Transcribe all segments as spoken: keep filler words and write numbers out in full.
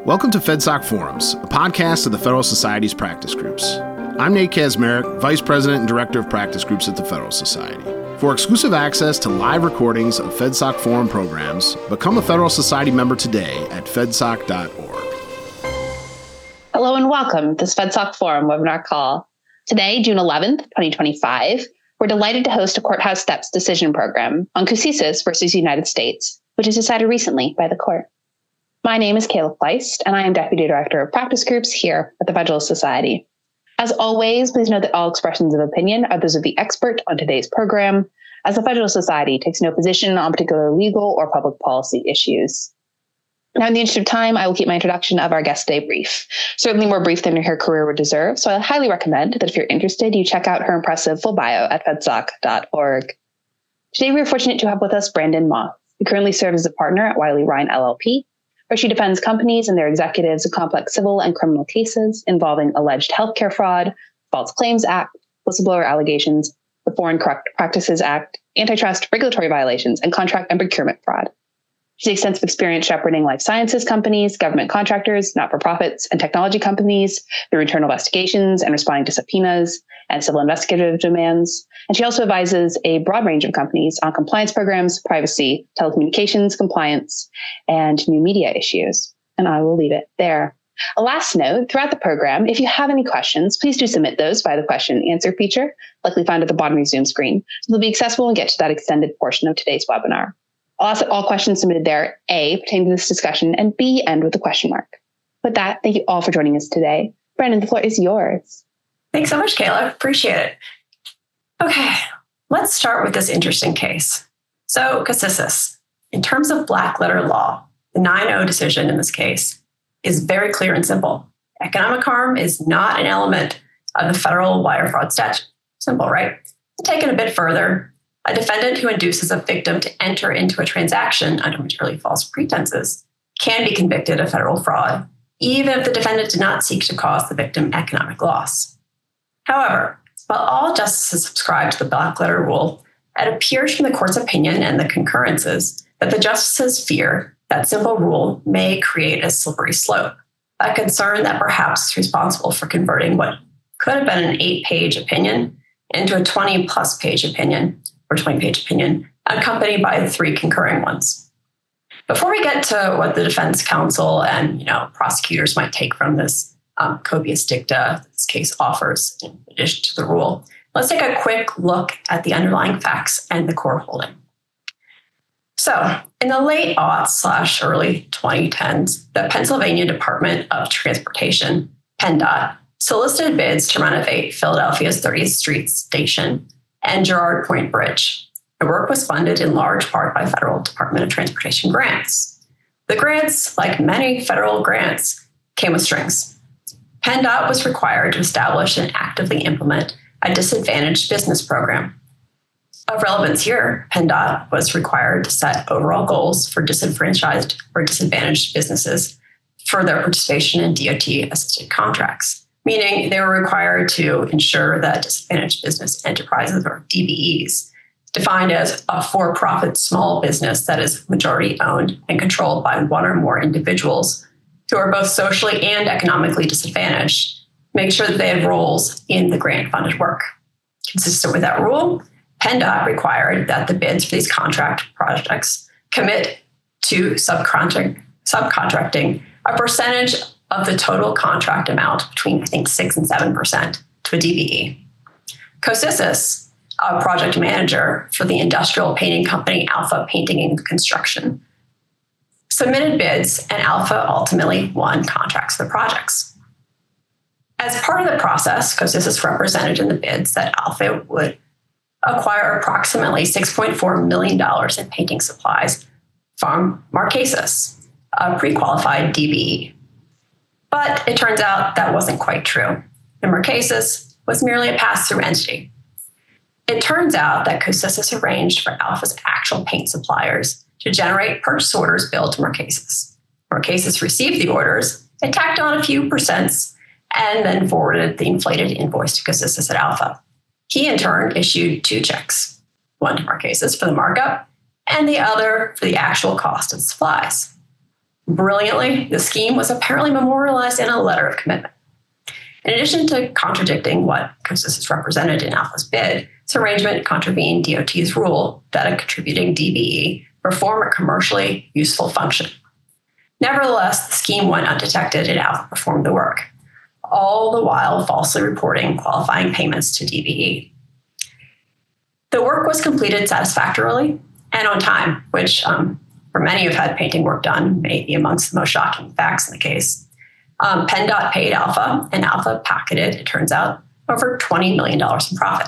Welcome to FedSoc Forums, a podcast of the Federal Society's practice groups. I'm Nate Kazmarek, Vice President and Director of Practice Groups at the Federal Society. For exclusive access to live recordings of FedSoc Forum programs, become a Federal Society member today at fedsoc dot org. Hello and welcome to this FedSoc Forum webinar call. Today, June eleventh, twenty twenty-five, we're delighted to host a Courthouse Steps decision program on COSISIS versus United States, which was decided recently by the court. My name is Kayla Feist, and I am Deputy Director of Practice Groups here at the Federal Society. As always, please note that all expressions of opinion are those of the expert on today's program, as the Federal Society takes no position on particular legal or public policy issues. Now, in the interest of time, I will keep my introduction of our guest today brief, certainly more brief than her career would deserve, so I highly recommend that if you're interested, you check out her impressive full bio at fedsoc dot org. Today, we are fortunate to have with us Brandon Moth, who currently serves as a partner at Wiley Rein L L P, where she defends companies and their executives in complex civil and criminal cases involving alleged healthcare fraud, False Claims Act, whistleblower allegations, the Foreign Corrupt Practices Act, antitrust regulatory violations, and contract and procurement fraud. She has extensive experience shepherding life sciences companies, government contractors, not-for-profits, and technology companies through internal investigations and responding to subpoenas and civil investigative demands. And she also advises a broad range of companies on compliance programs, privacy, telecommunications, compliance, and new media issues. And I will leave it there. A last note, throughout the program, if you have any questions, please do submit those via the question and answer feature, likely found at the bottom of your Zoom screen. So they'll be accessible and get to that extended portion of today's webinar. I'll ask that all questions submitted there, A, pertain to this discussion, and B, end with a question mark. With that, thank you all for joining us today. Brandon, the floor is yours. Thanks so much, Kayla. Appreciate it. Okay, let's start with this interesting case. So, COSISIS, in terms of black letter law, the nine oh decision in this case is very clear and simple. Economic harm is not an element of the federal wire fraud statute. Simple, right? Taken a bit further, a defendant who induces a victim to enter into a transaction under materially false pretenses can be convicted of federal fraud, even if the defendant did not seek to cause the victim economic loss. However, while all justices subscribe to the black letter rule, it appears from the court's opinion and the concurrences that the justices fear that simple rule may create a slippery slope, a concern that perhaps is responsible for converting what could have been an eight-page opinion into a twenty-plus page opinion, or twenty-page opinion, accompanied by three concurring ones. Before we get to what the defense counsel and you know prosecutors might take from this um, copious dicta this case offers in addition to the rule, let's take a quick look at the underlying facts and the core holding. So, in the late aughts slash early twenty tens, the Pennsylvania Department of Transportation, PennDOT, solicited bids to renovate Philadelphia's thirtieth Street Station and Girard Point Bridge. The work was funded in large part by Federal Department of Transportation grants. The grants, like many federal grants, came with strings. PennDOT was required to establish and actively implement a disadvantaged business program. Of relevance here, PennDOT was required to set overall goals for disenfranchised or disadvantaged businesses for their participation in D O T-assisted contracts, meaning they were required to ensure that disadvantaged business enterprises, or D B Es, defined as a for-profit small business that is majority owned and controlled by one or more individuals who are both socially and economically disadvantaged, make sure that they have roles in the grant-funded work. Consistent with that rule, PennDOT required that the bids for these contract projects commit to subcontract, subcontracting a percentage of the total contract amount between, I think, six and seven percent to a D B E. COSISIS, a project manager for the industrial painting company Alpha Painting and Construction, submitted bids, and Alpha ultimately won contracts for the projects. As part of the process, COSISIS represented in the bids that Alpha would acquire approximately six point four million dollars in painting supplies from Marquesas, a pre-qualified D B E. But it turns out that wasn't quite true, and Marquesas was merely a pass-through entity. It turns out that COSISIS arranged for Alpha's actual paint suppliers to generate purchase orders billed to Marquesas. Marquesas received the orders, it tacked on a few percents, and then forwarded the inflated invoice to COSISIS at Alpha. He, in turn, issued two checks, one to Marquesas for the markup, and the other for the actual cost of the supplies. Brilliantly, the scheme was apparently memorialized in a letter of commitment. In addition to contradicting what COSYSIS represented in Alpha's bid, this arrangement contravened D O T's rule that a contributing D B E perform a commercially useful function. Nevertheless, the scheme went undetected and Alpha performed the work, all the while falsely reporting qualifying payments to D B E. The work was completed satisfactorily and on time, which um, for many who've had painting work done may be amongst the most shocking facts in the case. Um, PennDOT paid Alpha, and Alpha pocketed, it turns out, over twenty million dollars in profit.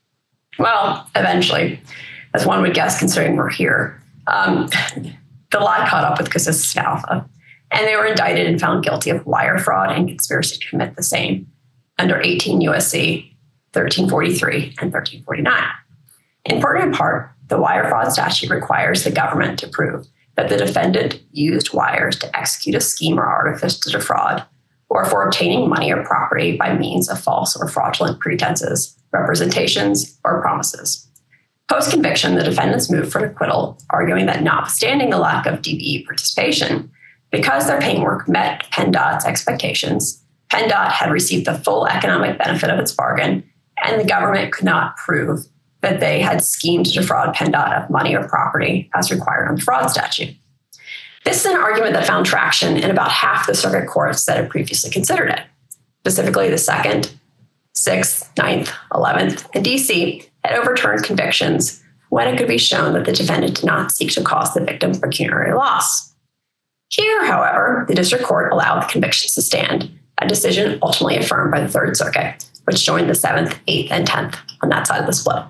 Well, eventually, as one would guess considering we're here, um, the lie caught up with COSYSIS and Alpha, and they were indicted and found guilty of wire fraud and conspiracy to commit the same under eighteen U S C thirteen forty-three and thirteen forty-nine. In part and part, the wire fraud statute requires the government to prove that the defendant used wires to execute a scheme or artifice to defraud, or for obtaining money or property by means of false or fraudulent pretenses, representations, or promises. Post-conviction, the defendants moved for acquittal, arguing that notwithstanding the lack of D B E participation, because their paint work met PennDOT's expectations, PennDOT had received the full economic benefit of its bargain, and the government could not prove that they had schemed to defraud PennDOT of money or property as required under the fraud statute. This is an argument that found traction in about half the circuit courts that had previously considered it. Specifically, the second, sixth, ninth, eleventh, and D C had overturned convictions when it could be shown that the defendant did not seek to cause the victim pecuniary loss. Here, however, the district court allowed the convictions to stand, a decision ultimately affirmed by the Third Circuit, which joined the seventh, eighth, and tenth on that side of the split.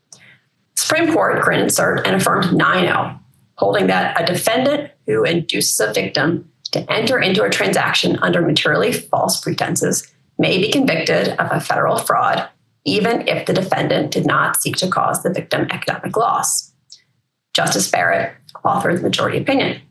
Supreme Court granted cert and affirmed nine oh, holding that a defendant who induces a victim to enter into a transaction under materially false pretenses may be convicted of a federal fraud, even if the defendant did not seek to cause the victim economic loss. Justice Barrett authored the majority opinion.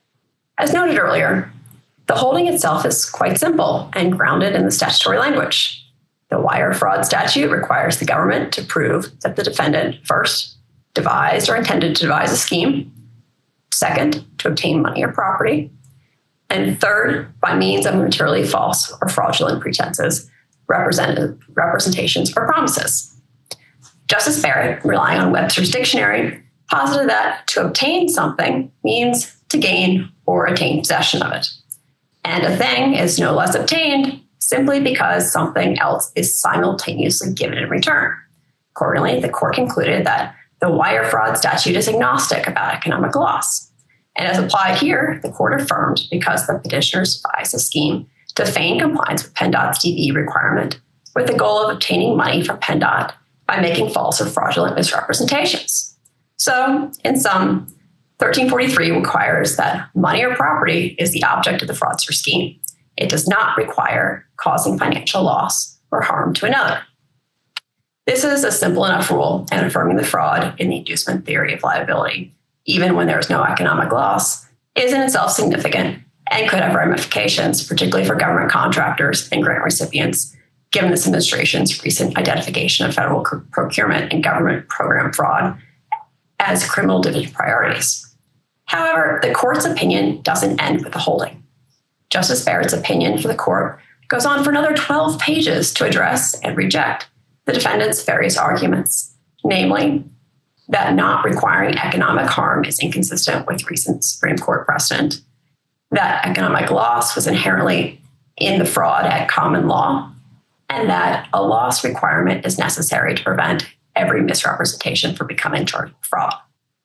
As noted earlier, the holding itself is quite simple and grounded in the statutory language. The wire fraud statute requires the government to prove that the defendant, first, devised or intended to devise a scheme, second, to obtain money or property, and third, by means of materially false or fraudulent pretenses, representations, or promises. Justice Barrett, relying on Webster's dictionary, posited that to obtain something means to gain or attain possession of it. And a thing is no less obtained simply because something else is simultaneously given in return. Accordingly, the court concluded that the wire fraud statute is agnostic about economic loss. And as applied here, the court affirmed because the petitioners devised a scheme to feign compliance with PennDOT's D B E requirement with the goal of obtaining money from PennDOT by making false or fraudulent misrepresentations. So, in sum, thirteen forty-three requires that money or property is the object of the fraudster scheme. It does not require causing financial loss or harm to another. This is a simple enough rule, and affirming the fraud in the inducement theory of liability, even when there is no economic loss, is in itself significant and could have ramifications, particularly for government contractors and grant recipients, given this administration's recent identification of federal procurement and government program fraud as criminal division priorities. However, the court's opinion doesn't end with the holding. Justice Barrett's opinion for the court goes on for another twelve pages to address and reject the defendant's various arguments, namely that not requiring economic harm is inconsistent with recent Supreme Court precedent, that economic loss was inherently in the fraud at common law, and that a loss requirement is necessary to prevent every misrepresentation from becoming charged with fraud.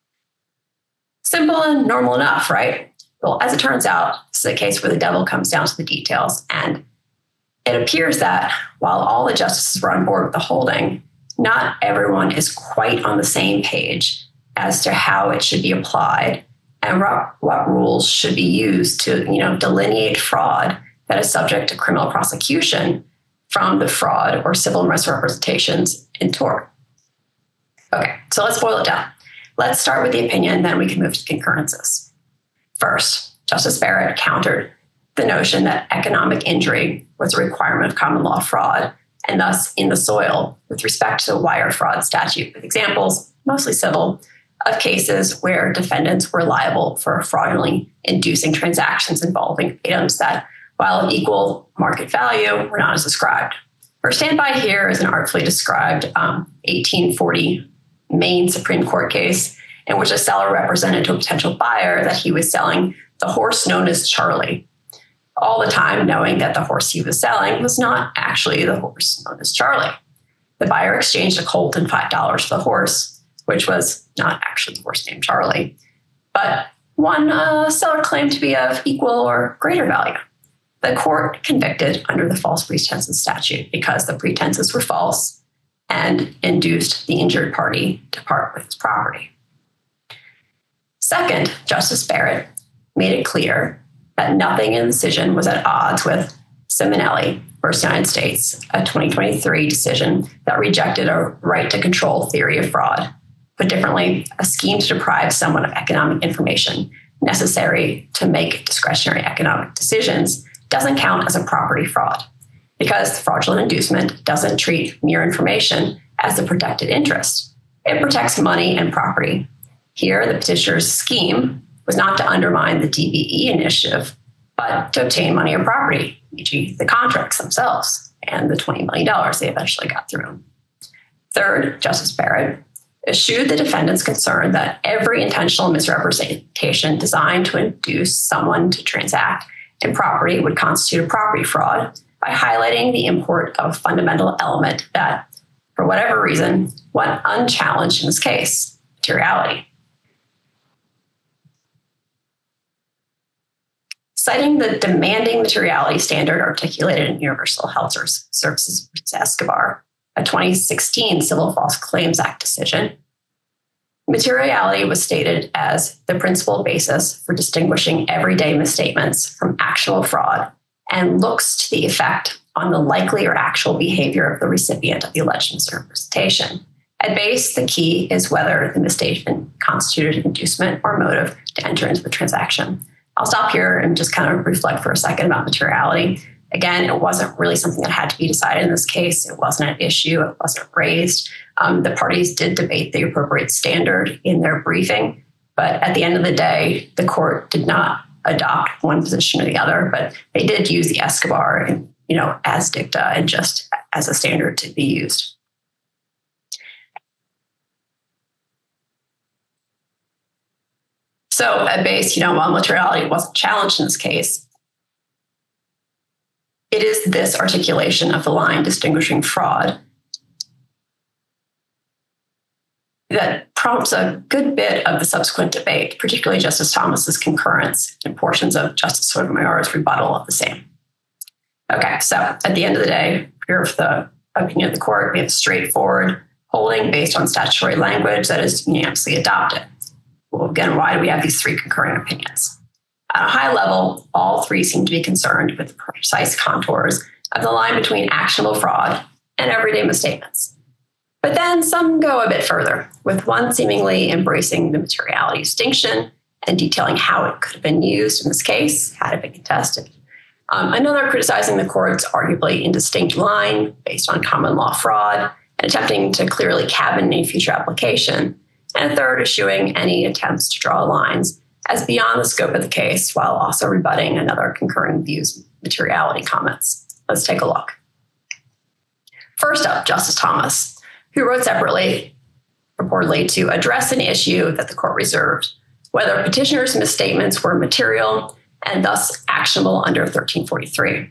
Simple and normal enough, right? Well, as it turns out, this is a case where the devil comes down to the details, and it appears that while all the justices were on board with the holding, not everyone is quite on the same page as to how it should be applied and what rules should be used to, you know, delineate fraud that is subject to criminal prosecution from the fraud or civil misrepresentations in tort. Okay, so let's boil it down. Let's start with the opinion, then we can move to concurrences. First, Justice Barrett countered the notion that economic injury was a requirement of common law fraud, and thus in the soil with respect to the wire fraud statute, with examples, mostly civil, of cases where defendants were liable for fraudulently inducing transactions involving items that, while of equal market value, were not as described. Her standby here is an artfully described um, eighteen forty Maine Supreme Court case in which a seller represented to a potential buyer that he was selling the horse known as Charlie, all the time knowing that the horse he was selling was not actually the horse known as Charlie. The buyer exchanged a colt and five dollars for the horse, which was not actually the horse named Charlie, but one uh, seller claimed to be of equal or greater value. The court convicted under the false pretenses statute because the pretenses were false and induced the injured party to part with his property. Second, Justice Barrett made it clear that nothing in the decision was at odds with Simonelli versus United States, a twenty twenty-three decision that rejected a right to control theory of fraud. Put differently, a scheme to deprive someone of economic information necessary to make discretionary economic decisions doesn't count as a property fraud because fraudulent inducement doesn't treat mere information as a protected interest. It protects money and property. Here, the petitioner's scheme was not to undermine the D B E initiative, but to obtain money or property, for example the contracts themselves and the twenty million dollars they eventually got through. Third, Justice Barrett eschewed the defendant's concern that every intentional misrepresentation designed to induce someone to transact in property would constitute a property fraud by highlighting the import of a fundamental element that, for whatever reason, went unchallenged in this case, materiality. Citing the demanding materiality standard articulated in Universal Health Services versus Escobar, a twenty sixteen Civil False Claims Act decision, materiality was stated as the principal basis for distinguishing everyday misstatements from actual fraud and looks to the effect on the likely or actual behavior of the recipient of the alleged misrepresentation. At base, the key is whether the misstatement constituted inducement or motive to enter into the transaction. I'll stop here and just kind of reflect for a second about materiality. Again, it wasn't really something that had to be decided in this case. It wasn't an issue. It wasn't raised. Um, the parties did debate the appropriate standard in their briefing, but at the end of the day, the court did not adopt one position or the other, but they did use the Escobar and, you know, as dicta and just as a standard to be used. So at base, you know, while materiality wasn't challenged in this case, it is this articulation of the line distinguishing fraud that prompts a good bit of the subsequent debate, particularly Justice Thomas's concurrence and portions of Justice Sotomayor's rebuttal of the same. Okay, so at the end of the day, here with the opinion of the court, we have a straightforward holding based on statutory language that is unanimously adopted. Well, again, why do we have these three concurring opinions? At a high level, all three seem to be concerned with the precise contours of the line between actionable fraud and everyday misstatements. But then some go a bit further, with one seemingly embracing the materiality distinction and detailing how it could have been used in this case, had it been contested. Um, another criticizing the court's arguably indistinct line based on common law fraud and attempting to clearly cabin any future application. And a third eschewing any attempts to draw lines as beyond the scope of the case while also rebutting another concurring view's materiality comments. Let's take a look. First up, Justice Thomas, who wrote separately, purportedly to address an issue that the court reserved, whether petitioner's misstatements were material and thus actionable under thirteen forty-three.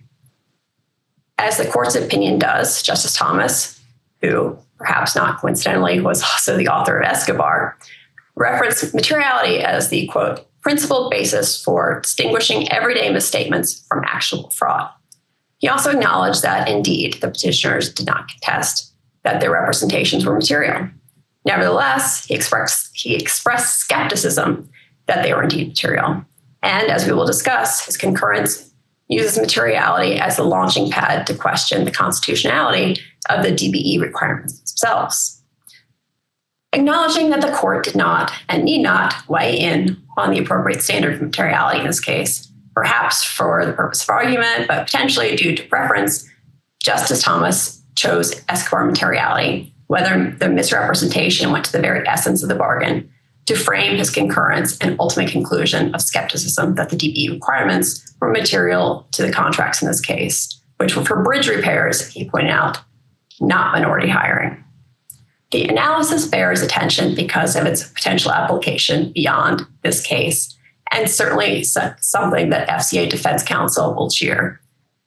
As the court's opinion does, Justice Thomas, who perhaps not coincidentally was also the author of Escobar, referenced materiality as the, quote, principal basis for distinguishing everyday misstatements from actual fraud. He also acknowledged that, indeed, the petitioners did not contest that their representations were material. Nevertheless, he expressed, he expressed skepticism that they were indeed material. And as we will discuss, his concurrence uses materiality as the launching pad to question the constitutionality of the D B E requirements themselves. Acknowledging that the court did not and need not weigh in on the appropriate standard of materiality in this case, perhaps for the purpose of argument, but potentially due to preference, Justice Thomas chose Escobar materiality, whether the misrepresentation went to the very essence of the bargain, to frame his concurrence and ultimate conclusion of skepticism that the D B E requirements were material to the contracts in this case, which were for bridge repairs, he pointed out, not minority hiring. The analysis bears attention because of its potential application beyond this case, and certainly something that F C A Defense Counsel will cheer.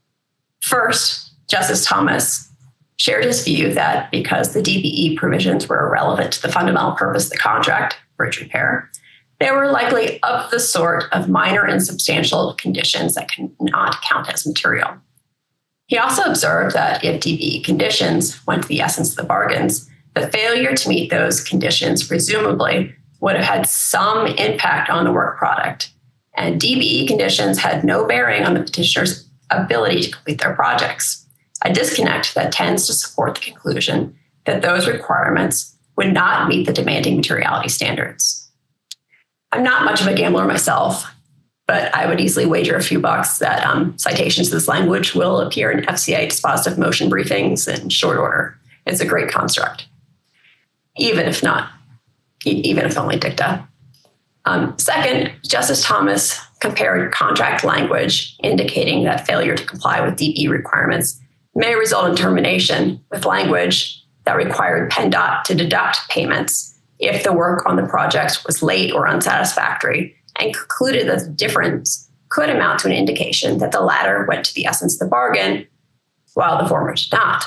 First, Justice Thomas shared his view that because the D B E provisions were irrelevant to the fundamental purpose of the contract, bridge repair, they were likely of the sort of minor and substantial conditions that cannot count as material. He also observed that if D B E conditions went to the essence of the bargains, the failure to meet those conditions presumably would have had some impact on the work product, and D B E conditions had no bearing on the petitioner's ability to complete their projects, a disconnect that tends to support the conclusion that those requirements would not meet the demanding materiality standards. I'm not much of a gambler myself, but I would easily wager a few bucks that um, citations to this language will appear in F C A dispositive motion briefings in short order. It's a great construct, even if not, even if only dicta. Um, second, Justice Thomas compared contract language indicating that failure to comply with D B E requirements may result in termination with language that required PennDOT to deduct payments if the work on the projects was late or unsatisfactory, and concluded that the difference could amount to an indication that the latter went to the essence of the bargain, while the former did not.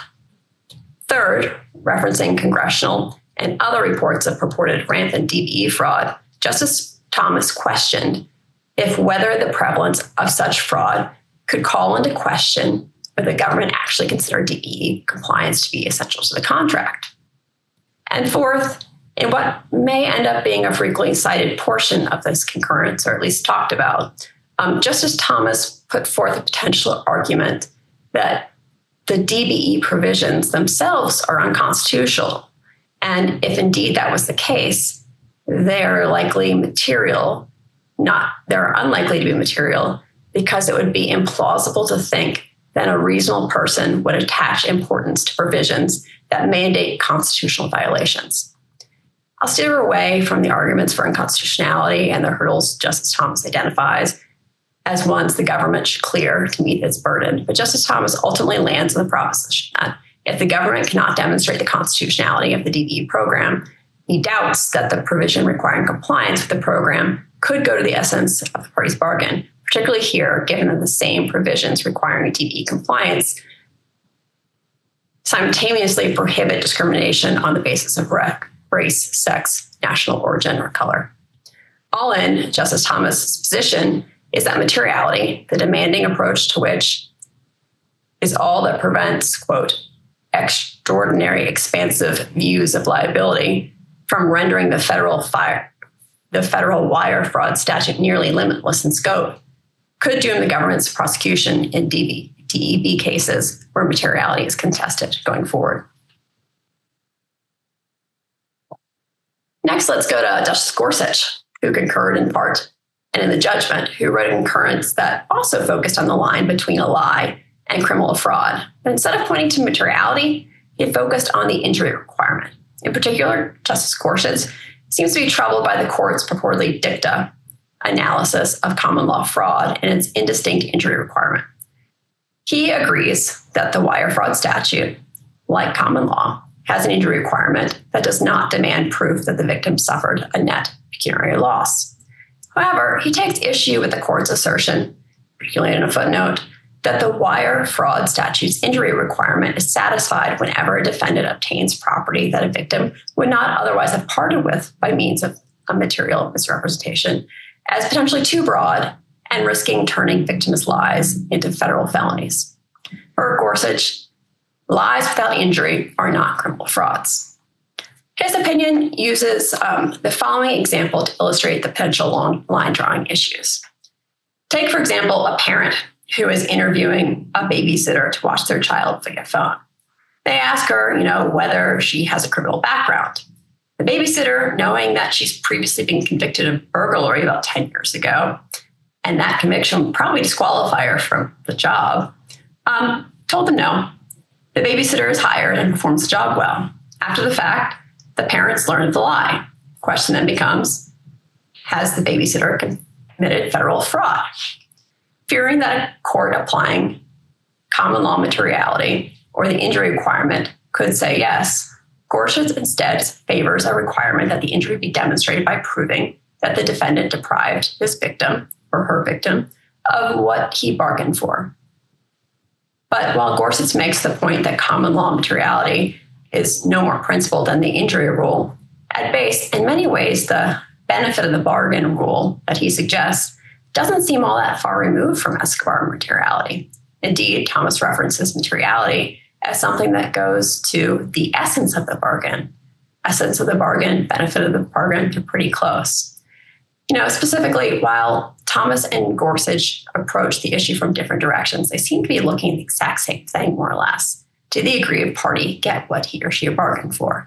Third, referencing congressional and other reports of purported rampant D B E fraud, Justice Thomas questioned if whether the prevalence of such fraud could call into question whether the government actually considered D B E compliance to be essential to the contract. And fourth, in what may end up being a frequently cited portion of this concurrence, or at least talked about, um, Justice Thomas put forth a potential argument that the D B E provisions themselves are unconstitutional. And if indeed that was the case, they're likely material, not, they're unlikely to be material, because it would be implausible to think that a reasonable person would attach importance to provisions that mandate constitutional violations. I'll steer away from the arguments for unconstitutionality and the hurdles Justice Thomas identifies as ones the government should clear to meet its burden. But Justice Thomas ultimately lands on the proposition that if the government cannot demonstrate the constitutionality of the D B E program, he doubts that the provision requiring compliance with the program could go to the essence of the party's bargain, particularly here, given that the same provisions requiring D B E compliance simultaneously prohibit discrimination on the basis of race, sex, national origin, or color. All in, Justice Thomas' position is that materiality, the demanding approach to which is all that prevents, quote, extraordinary expansive views of liability from rendering the federal fire, the federal wire fraud statute nearly limitless in scope, could doom the government's prosecution in D E B cases where materiality is contested going forward. Next, let's go to Justice Gorsuch, who concurred in part, and in the judgment, who wrote a concurrence that also focused on the line between a lie and criminal fraud. But instead of pointing to materiality, he focused on the injury requirement. In particular, Justice Gorsuch seems to be troubled by the court's purportedly dicta analysis of common law fraud and its indistinct injury requirement. He agrees that the wire fraud statute, like common law, has an injury requirement that does not demand proof that the victim suffered a net pecuniary loss. However, he takes issue with the court's assertion, particularly in a footnote, that the wire fraud statute's injury requirement is satisfied whenever a defendant obtains property that a victim would not otherwise have parted with by means of a material misrepresentation, as potentially too broad and risking turning victims' lies into federal felonies. For Gorsuch, lies without injury are not criminal frauds. His opinion uses um, the following example to illustrate the potential long line drawing issues. Take, for example, a parent who is interviewing a babysitter to watch their child via phone. They ask her, you know, whether she has a criminal background. The babysitter, knowing that she's previously been convicted of burglary about ten years ago, and that conviction would probably disqualify her from the job, um, told them no. The babysitter is hired and performs the job well. After the fact, the parents learned the lie. Question then becomes, has the babysitter committed federal fraud? Fearing that a court applying common law materiality or the injury requirement could say yes, Gorsuch instead favors a requirement that the injury be demonstrated by proving that the defendant deprived his victim or her victim of what he bargained for. But while Gorsuch makes the point that common law materiality is no more principled than the injury rule, at base, in many ways, the benefit of the bargain rule that he suggests doesn't seem all that far removed from Escobar materiality. Indeed, Thomas references materiality as something that goes to the essence of the bargain. Essence of the bargain, benefit of the bargain, they're pretty close. You know, specifically, while Thomas and Gorsuch approach the issue from different directions, they seem to be looking at the exact same thing, more or less. Did the aggrieved party get what he or she bargained for?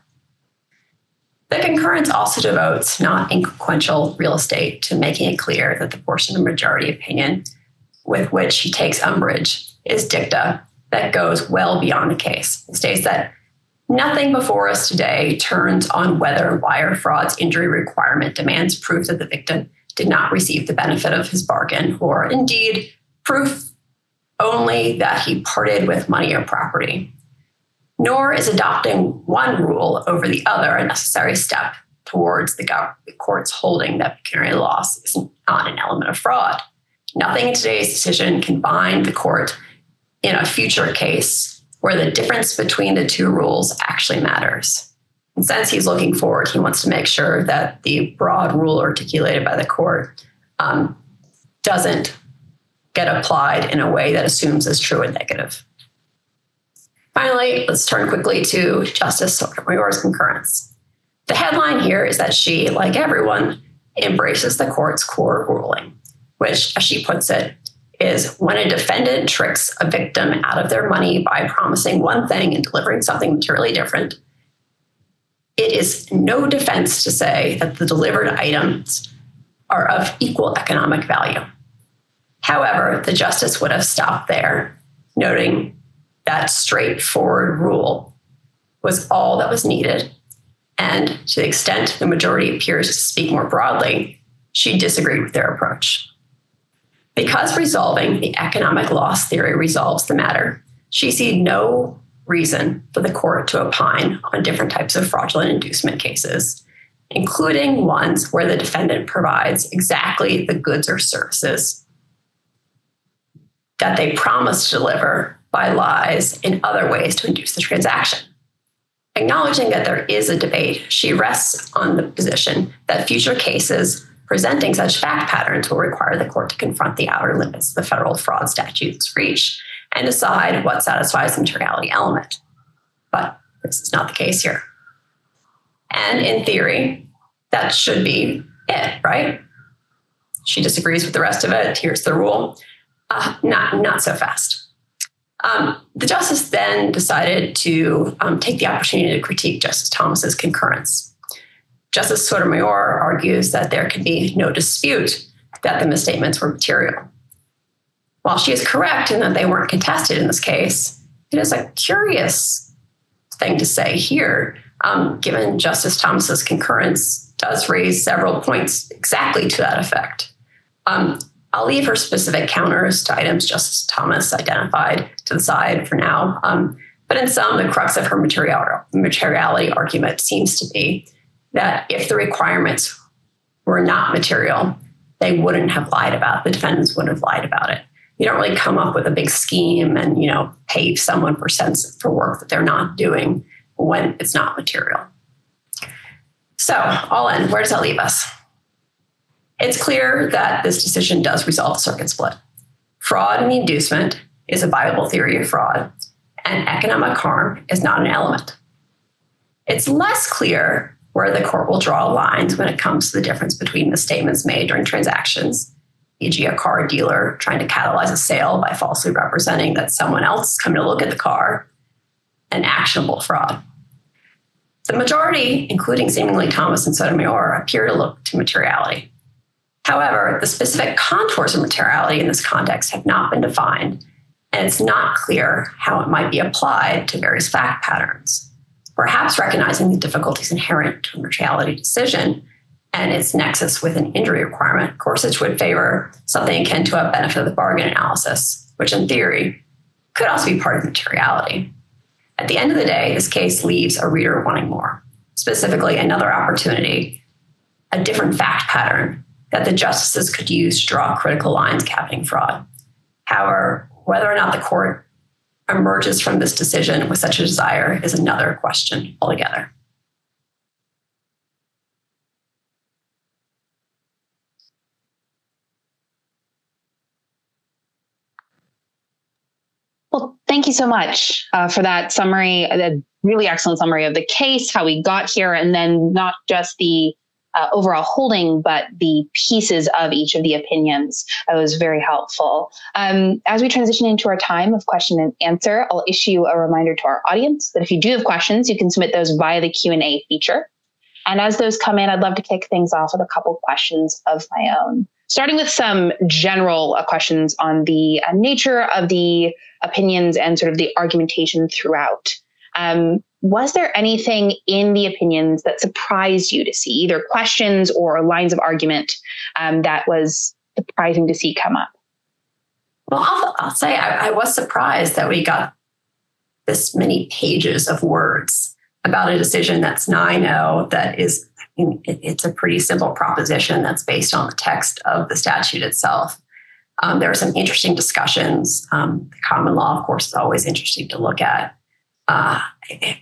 The concurrence also devotes not inconsequential real estate to making it clear that the portion of majority opinion with which he takes umbrage is dicta that goes well beyond the case. It states that nothing before us today turns on whether wire fraud's injury requirement demands proof that the victim did not receive the benefit of his bargain, or indeed proof only that he parted with money or property. Nor is adopting one rule over the other a necessary step towards the court's holding that pecuniary loss is not an element of fraud. Nothing in today's decision can bind the court in a future case where the difference between the two rules actually matters. And since he's looking forward, he wants to make sure that the broad rule articulated by the court um, doesn't get applied in a way that assumes as true and negative. Finally, let's turn quickly to Justice Sotomayor's concurrence. The headline here is that she, like everyone, embraces the court's core ruling, which, as she puts it, is when a defendant tricks a victim out of their money by promising one thing and delivering something materially different, it is no defense to say that the delivered items are of equal economic value. However, the justice would have stopped there, noting that straightforward rule was all that was needed. And to the extent the majority appears to speak more broadly, she disagreed with their approach. Because resolving the economic loss theory resolves the matter, she sees no reason for the court to opine on different types of fraudulent inducement cases, including ones where the defendant provides exactly the goods or services that they promised to deliver by lies in other ways to induce the transaction. Acknowledging that there is a debate, she rests on the position that future cases presenting such fact patterns will require the court to confront the outer limits of the federal fraud statute's reach and decide what satisfies the materiality element. But this is not the case here. And in theory, that should be it, right? She disagrees with the rest of it. Here's the rule. Uh, not, not so fast. Um, the justice then decided to um, take the opportunity to critique Justice Thomas's concurrence. Justice Sotomayor argues that there can be no dispute that the misstatements were material. While she is correct in that they weren't contested in this case, it is a curious thing to say here, um, given Justice Thomas's concurrence does raise several points exactly to that effect. Um, I'll leave her specific counters to items Justice Thomas identified to the side for now. Um, but in sum, the crux of her material, materiality argument seems to be that if the requirements were not material, they wouldn't have lied about it. The defendants wouldn't have lied about it. You don't really come up with a big scheme and, you know, pay someone for sense for work that they're not doing when it's not material. So all in, where does that leave us? It's clear that this decision does resolve a circuit split. Fraud in the inducement is a viable theory of fraud, and economic harm is not an element. It's less clear where the court will draw lines when it comes to the difference between the statements made during transactions, for example a car dealer trying to catalyze a sale by falsely representing that someone else is coming to look at the car, and actionable fraud. The majority, including seemingly Thomas and Sotomayor, appear to look to materiality. However, the specific contours of materiality in this context have not been defined, and it's not clear how it might be applied to various fact patterns. perhaps recognizing the difficulties inherent to a neutrality decision and its nexus with an injury requirement, Gorsuch would favor something akin to a benefit of the bargain analysis, which in theory could also be part of materiality. At the end of the day, this case leaves a reader wanting more, specifically another opportunity, a different fact pattern that the justices could use to draw critical lines capping fraud. However, whether or not the court emerges from this decision with such a desire is another question altogether. Well, thank you so much uh, for that summary, a really excellent summary of the case, how we got here, and then not just the uh, overall holding, but the pieces of each of the opinions. That was very helpful. Um, as we transition into our time of question and answer, I'll issue a reminder to our audience that if you do have questions, you can submit those via the Q and A feature. And as those come in, I'd love to kick things off with a couple of questions of my own. Starting with some general uh, questions on the uh, nature of the opinions and sort of the argumentation throughout. Um, was there anything in the opinions that surprised you to see, either questions or lines of argument um, that was surprising to see come up? Well, I'll, I'll say I, I was surprised that we got this many pages of words about a decision that's nine oh that is, I mean, it, it's a pretty simple proposition that's based on the text of the statute itself. Um, there are some interesting discussions. Um, the common law, of course, is always interesting to look at. Uh, it,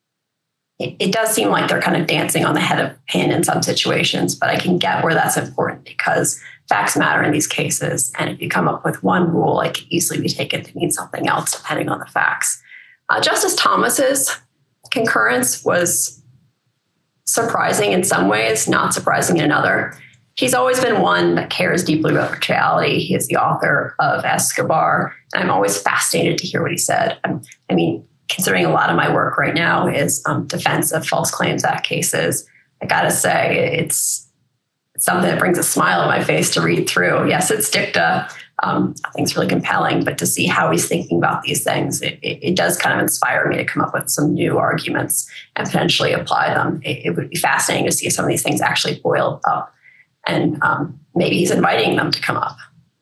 it, it does seem like they're kind of dancing on the head of a pin in some situations, but I can get where that's important because facts matter in these cases. And if you come up with one rule, it can easily be taken to mean something else depending on the facts. Uh, Justice Thomas's concurrence was surprising in some ways, not surprising in another. He's always been one that cares deeply about neutrality. He is the author of Escobar, and I'm always fascinated to hear what he said. Um, I mean, considering a lot of my work right now is um, defense of False Claims Act cases, I gotta say it's, it's something that brings a smile on my face to read through. Yes, it's dicta. Um, I think it's really compelling, but to see how he's thinking about these things, it, it, it does kind of inspire me to come up with some new arguments and potentially apply them. It, it would be fascinating to see some of these things actually boil up. And um, maybe he's inviting them to come up.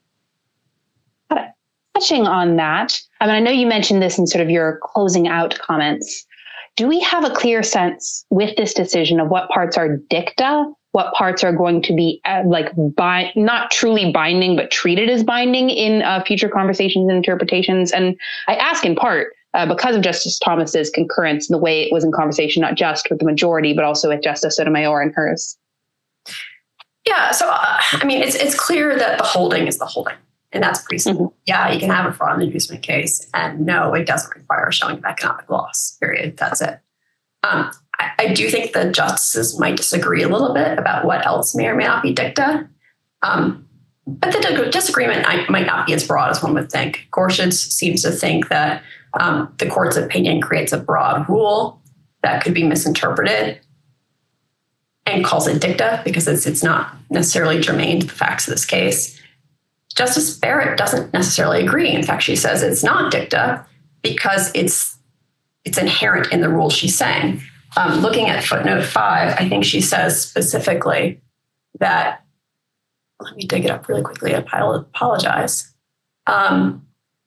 Touching on that, I mean, I know you mentioned this in sort of your closing out comments. Do we have a clear sense with this decision of what parts are dicta, what parts are going to be uh, like bi- not truly binding, but treated as binding in uh, future conversations and interpretations? And I ask in part uh, because of Justice Thomas's concurrence and the way it was in conversation, not just with the majority, but also with Justice Sotomayor and hers. Yeah, so uh, I mean, it's it's clear that the holding is the holding, and that's pretty simple. Mm-hmm. Yeah, you can have a fraud and inducement case, and no, it doesn't require a showing of economic loss, period. That's it. Um, I, I do think the justices might disagree a little bit about what else may or may not be dicta, um, but the disagreement might not be as broad as one would think. Gorsuch seems to think that um, the court's opinion creates a broad rule that could be misinterpreted, and calls it dicta because it's, it's not necessarily germane to the facts of this case. Justice Barrett doesn't necessarily agree. In fact, she says it's not dicta because it's it's inherent in the rule she's saying. Um, looking at footnote five, I think she says specifically that, let me dig it up really quickly, I apologize. Um,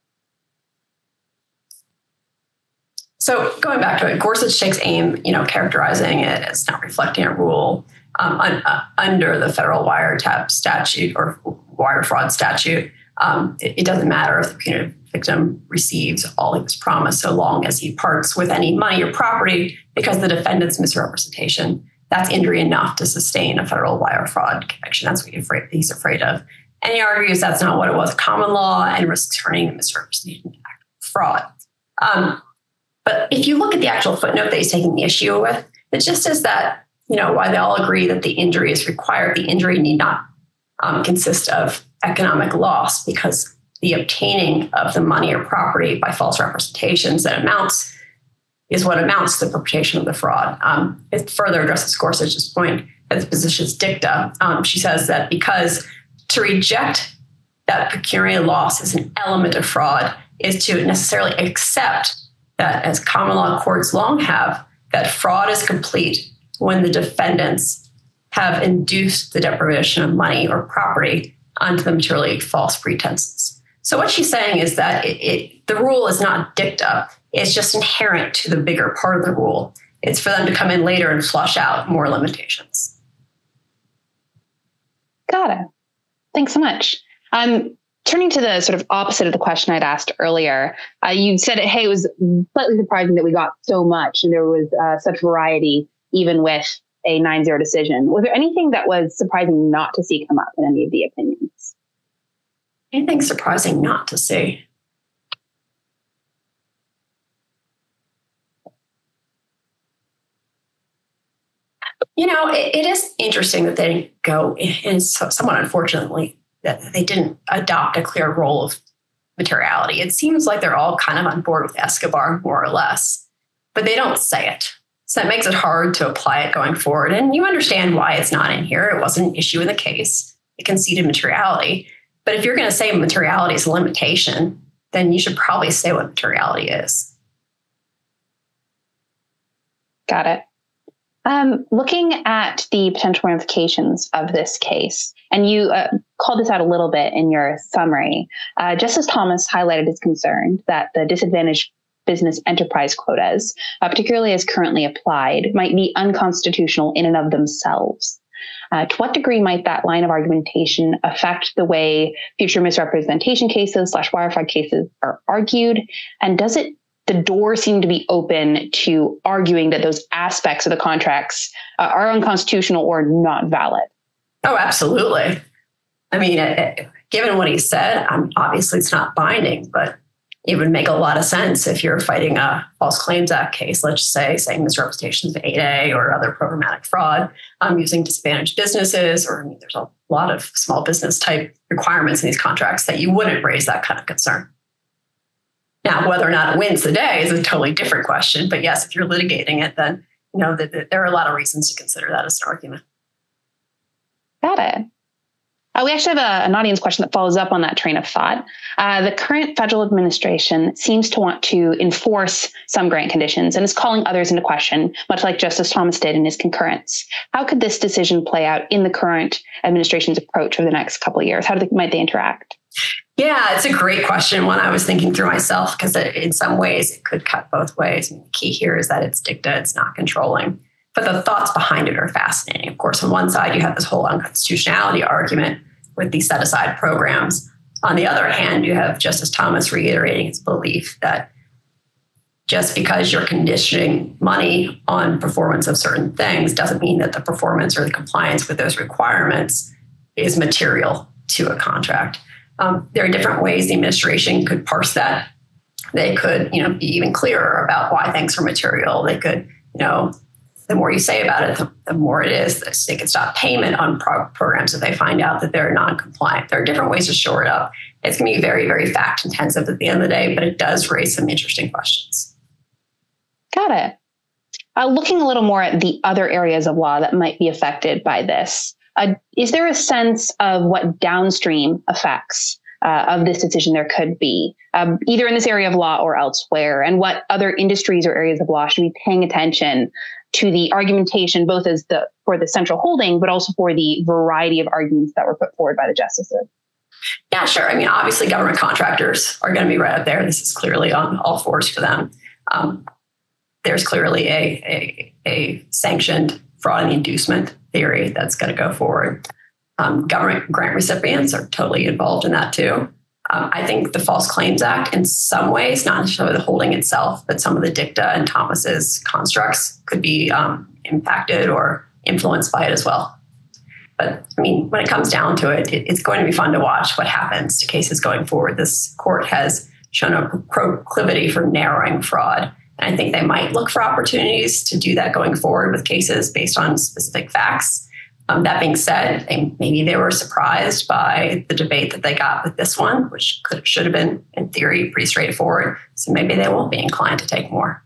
So going back to it, Gorsuch takes aim, you know, characterizing it as not reflecting a rule um, un, uh, under the federal wiretap statute or wire fraud statute. Um, it, it doesn't matter if the punitive victim receives all he was promised so long as he parts with any money or property because the defendant's misrepresentation. That's injury enough to sustain a federal wire fraud conviction. That's what he's afraid, he's afraid of. And he argues that's not what it was, common law, and risks turning a misrepresentation into fraud. Um, But if you look at the actual footnote that he's taking the issue with, it just is that, you know, while they all agree that the injury is required, the injury need not um, consist of economic loss because the obtaining of the money or property by false representations that amounts is what amounts to the perpetration of the fraud. Um, it further addresses Gorsuch's point that the position is dicta. Um, she says that because to reject that pecuniary loss as an element of fraud is to necessarily accept that, as common law courts long have, that fraud is complete when the defendants have induced the deprivation of money or property onto the materially false pretenses. So what she's saying is that it, it, the rule is not dicta. It's just inherent to the bigger part of the rule. It's for them to come in later and flush out more limitations. Got it. Thanks so much. Um, turning to the sort of opposite of the question I'd asked earlier, uh, you said, hey, it was slightly surprising that we got so much and there was uh, such variety, even with a nine zero decision. Was there anything that was surprising not to see come up in any of the opinions? Anything surprising not to see? You know, it, it is interesting that they didn't go, and so, somewhat unfortunately, that they didn't adopt a clear role of materiality. It seems like they're all kind of on board with Escobar, more or less, but they don't say it. So that makes it hard to apply it going forward. And you understand why it's not in here. It wasn't an issue in the case. It conceded materiality. But if you're going to say materiality is a limitation, then you should probably say what materiality is. Got it. Um, looking at the potential ramifications of this case, and you uh, called this out a little bit in your summary, uh, Justice Thomas highlighted his concern that the disadvantaged business enterprise quotas, uh, particularly as currently applied, might be unconstitutional in and of themselves. Uh, to what degree might that line of argumentation affect the way future misrepresentation cases slash wire fraud cases are argued? And does it the door seem to be open to arguing that those aspects of the contracts uh, are unconstitutional or not valid? Oh, absolutely. I mean, it, given what he said, um, obviously it's not binding, but it would make a lot of sense if you're fighting a False Claims Act case, let's say, saying misrepresentations of eight A or other programmatic fraud um, using disadvantaged businesses, or I mean, there's a lot of small business type requirements in these contracts that you wouldn't raise that kind of concern. Now, whether or not it wins the day is a totally different question. But yes, if you're litigating it, then you know that the, there are a lot of reasons to consider that as an argument. Got it. Uh, we actually have a, an audience question that follows up on that train of thought. Uh, the current federal administration seems to want to enforce some grant conditions and is calling others into question, much like Justice Thomas did in his concurrence. How could this decision play out in the current administration's approach over the next couple of years? How do they, might they interact? Yeah, it's a great question, one I was thinking through myself, because in some ways it could cut both ways. I mean, the key here is that it's dicta, it's not controlling. But the thoughts behind it are fascinating. Of course, on one side, you have this whole unconstitutionality argument with these set-aside programs. On the other hand, you have Justice Thomas reiterating his belief that just because you're conditioning money on performance of certain things doesn't mean that the performance or the compliance with those requirements is material to a contract. Um, there are different ways the administration could parse that. They could, you know, be even clearer about why things are material. They could, you know, the more you say about it, the, the more it is. They can stop payment on pro- programs if they find out that they're non-compliant. There are different ways to shore it up. It's going to be very, very fact intensive at the end of the day, but it does raise some interesting questions. Got it. Uh, looking a little more at the other areas of law that might be affected by this, uh, is there a sense of what downstream effects uh, of this decision there could be, um, either in this area of law or elsewhere, and what other industries or areas of law should be paying attention to the argumentation, both as the for the central holding, but also for the variety of arguments that were put forward by the justices? Yeah, sure. I mean, obviously, government contractors are going to be right up there. This is clearly on all fours for them. Um, there's clearly a, a, a sanctioned fraud and inducement theory that's going to go forward. Um, government grant recipients are totally involved in that too. Um, I think the False Claims Act, in some ways, not necessarily the holding itself, but some of the dicta and Thomas's constructs could be um, impacted or influenced by it as well. But I mean, when it comes down to it, it, it's going to be fun to watch what happens to cases going forward. This court has shown a proclivity for narrowing fraud. And I think they might look for opportunities to do that going forward with cases based on specific facts. Um, that being said, they, maybe they were surprised by the debate that they got with this one, which could should have been, in theory, pretty straightforward. So maybe they won't be inclined to take more.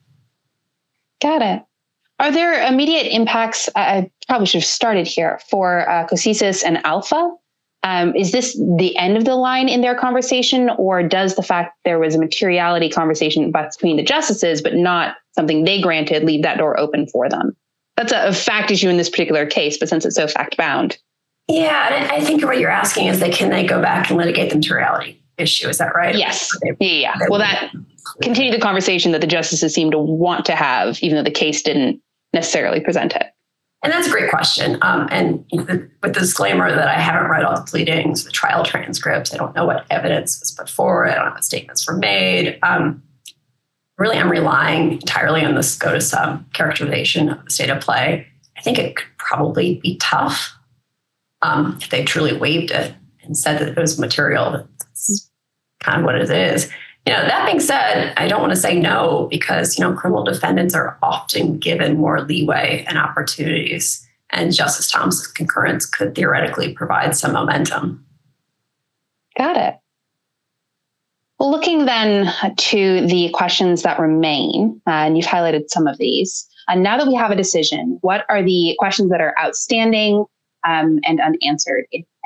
Got it. Are there immediate impacts? I probably should have started here for uh, COSISIS and Alpha. Uh, Um, is this the end of the line in their conversation, or does the fact there was a materiality conversation between the justices, but not something they granted, leave that door open for them? That's a, a fact issue in this particular case, but since it's so fact bound. Yeah, and I think what you're asking is, they can they go back and litigate the materiality issue? Is that right? Yes. They, yeah. yeah. Well, that continued the conversation that the justices seem to want to have, even though the case didn't necessarily present it. And that's a great question. Um, and you know, the, with the disclaimer that I haven't read all the pleadings, the trial transcripts, I don't know what evidence was put forward. I don't know what statements were made. Um, really, I'm relying entirely on the SCOTUS um, characterization of the state of play. I think it could probably be tough um, if they truly waived it and said that it was material. That's kind of what it is. You know, that being said, I don't want to say no, because, you know, criminal defendants are often given more leeway and opportunities, and Justice Thomas's concurrence could theoretically provide some momentum. Got it. Well, looking then to the questions that remain, uh, and you've highlighted some of these, and now that we have a decision, what are the questions that are outstanding um, and unanswered?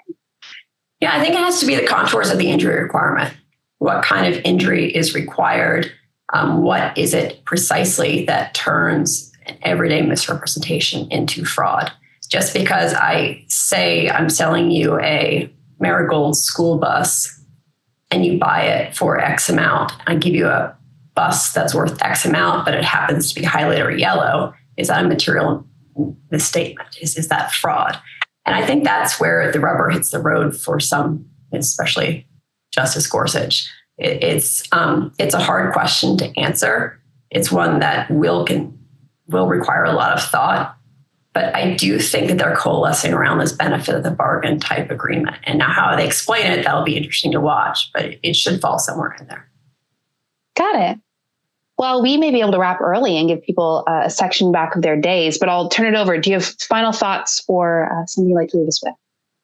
Yeah, I think it has to be the contours of the injury requirement. What kind of injury is required? Um, what is it precisely that turns an everyday misrepresentation into fraud? Just because I say I'm selling you a Marigold school bus and you buy it for X amount, I give you a bus that's worth X amount, but it happens to be highlighted or yellow, is that a material misstatement? Is, is that fraud? And I think that's where the rubber hits the road for some, especially Justice Gorsuch. It, it's um, it's a hard question to answer. It's one that will can will require a lot of thought. But I do think that they're coalescing around this benefit of the bargain type agreement. And now how they explain it, that'll be interesting to watch. But it, it should fall somewhere in there. Got it. Well, we may be able to wrap early and give people uh, a section back of their days, but I'll turn it over. Do you have final thoughts or uh, something you'd like to leave us with?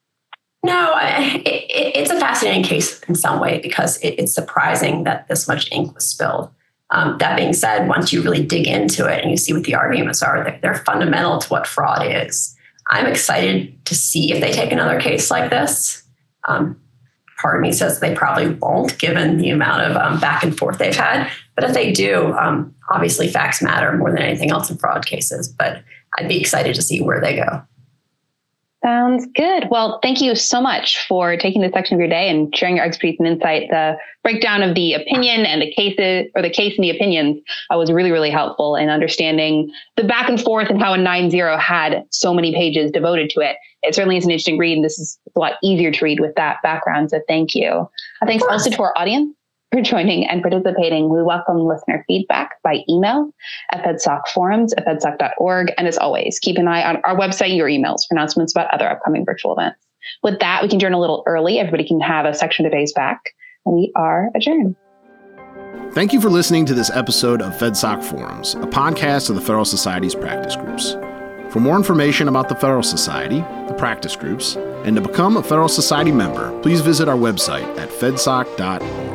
No, it, it, it's a fascinating case in some way, because it, it's surprising that this much ink was spilled. Um, that being said, once you really dig into it and you see what the arguments are, they're, they're fundamental to what fraud is. I'm excited to see if they take another case like this. Um, part of me says they probably won't, given the amount of um, back and forth they've had. But if they do, um, obviously facts matter more than anything else in fraud cases. But I'd be excited to see where they go. Sounds good. Well, thank you so much for taking this section of your day and sharing your expertise and insight. The breakdown of the opinion and the cases, or the case and the opinions, uh, was really, really helpful in understanding the back and forth and how a nine zero had so many pages devoted to it. It certainly is an interesting read, and this is a lot easier to read with that background. So thank you. Uh, thanks also to our audience for joining and participating. We welcome listener feedback by email at fedsocforums at fedsoc dot org. And as always, keep an eye on our website, your emails for announcements about other upcoming virtual events. With that, we can adjourn a little early. Everybody can have a section of days back. We are adjourned. Thank you for listening to this episode of FedSoc Forums, a podcast of the Federal Society's practice groups. For more information about the Federal Society, the practice groups, and to become a Federal Society member, please visit our website at fedsoc dot org.